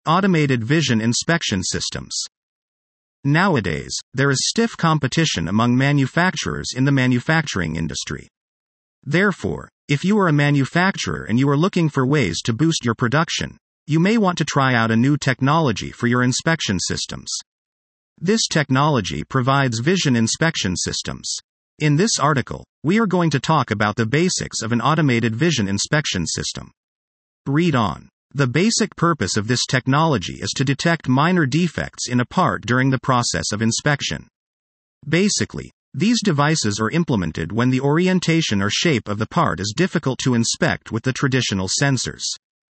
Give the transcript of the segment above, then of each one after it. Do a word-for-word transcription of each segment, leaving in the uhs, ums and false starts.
Automated vision inspection systems. Nowadays, there is stiff competition among manufacturers in the manufacturing industry. Therefore, if you are a manufacturer and you are looking for ways to boost your production, you may want to try out a new technology for your inspection systems. This technology provides vision inspection systems. In this article, we are going to talk about the basics of an automated vision inspection system. Read on. The basic purpose of this technology is to detect minor defects in a part during the process of inspection. Basically, these devices are implemented when the orientation or shape of the part is difficult to inspect with the traditional sensors.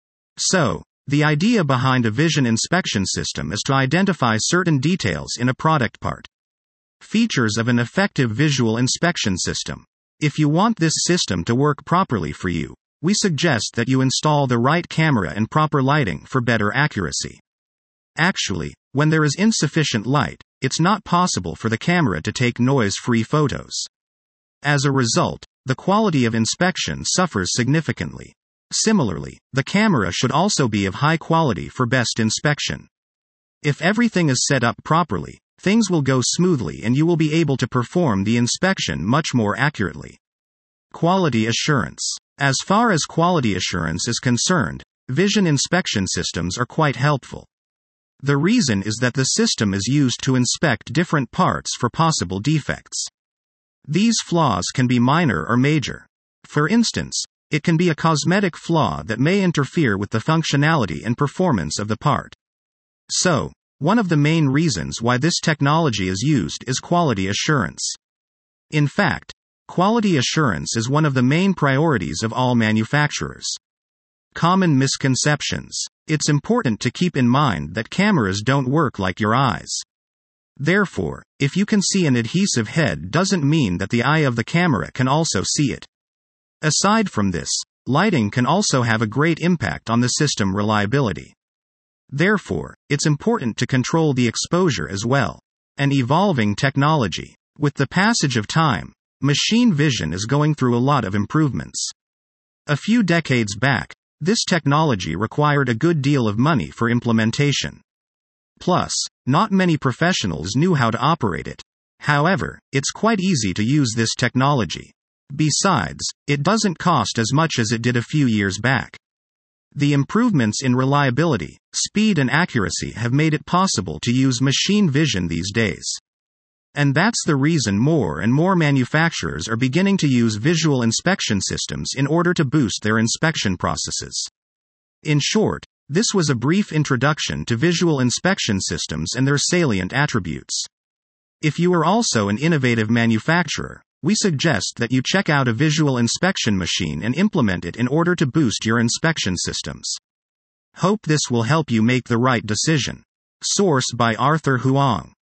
So, the idea behind a vision inspection system is to identify certain details in a product part. Features of an effective visual inspection system. If you want this system to work properly for you, we suggest that you install the right camera and proper lighting for better accuracy. Actually, when there is insufficient light, it's not possible for the camera to take noise-free photos. As a result, the quality of inspection suffers significantly. Similarly, the camera should also be of high quality for best inspection. If everything is set up properly, things will go smoothly and you will be able to perform the inspection much more accurately. Quality assurance. As far as quality assurance is concerned, vision inspection systems are quite helpful. The reason is that the system is used to inspect different parts for possible defects. These flaws can be minor or major. For instance, it can be a cosmetic flaw that may interfere with the functionality and performance of the part. So, one of the main reasons why this technology is used is quality assurance. In fact, quality assurance is one of the main priorities of all manufacturers. Common misconceptions. It's important to keep in mind that cameras don't work like your eyes. Therefore, if you can see an adhesive head doesn't mean that the eye of the camera can also see it. Aside from this, lighting can also have a great impact on the system reliability. Therefore, it's important to control the exposure as well. An evolving technology. With the passage of time, machine vision is going through a lot of improvements. A few decades back, this technology required a good deal of money for implementation. Plus, not many professionals knew how to operate it. However, it's quite easy to use this technology. Besides, it doesn't cost as much as it did a few years back. The improvements in reliability, speed and accuracy have made it possible to use machine vision these days. And that's the reason more and more manufacturers are beginning to use visual inspection systems in order to boost their inspection processes. In short, this was a brief introduction to visual inspection systems and their salient attributes. If you are also an innovative manufacturer, we suggest that you check out a visual inspection machine and implement it in order to boost your inspection systems. Hope this will help you make the right decision. Source by Arthur Huang.